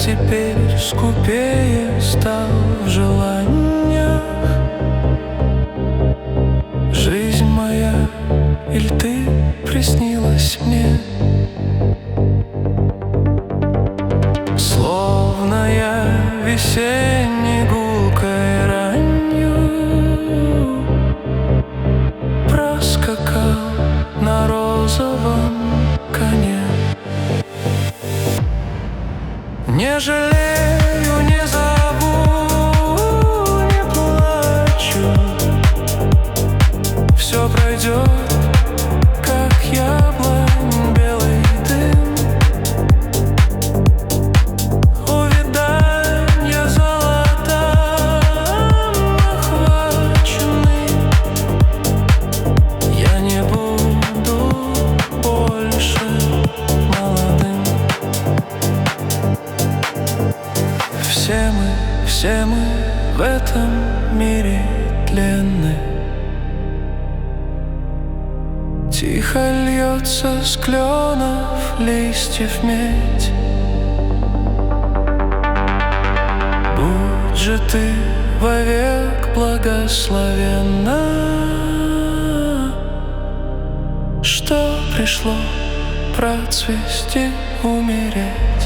теперь скупее стал в желаниях. Жизнь моя, иль ты приснилась мне? Словно я весенней гулкой ранью проскакал на розовом коне. Не жалею, не зову, не плачу. Все пройдет, как яблонь белый дым. Увиданья золотом охвачены. Я не буду больше молодым. Все мы в этом мире тленны. Тихо льется с кленов листьев медь. Будь же ты вовек благословенна, что пришло процвести, умереть.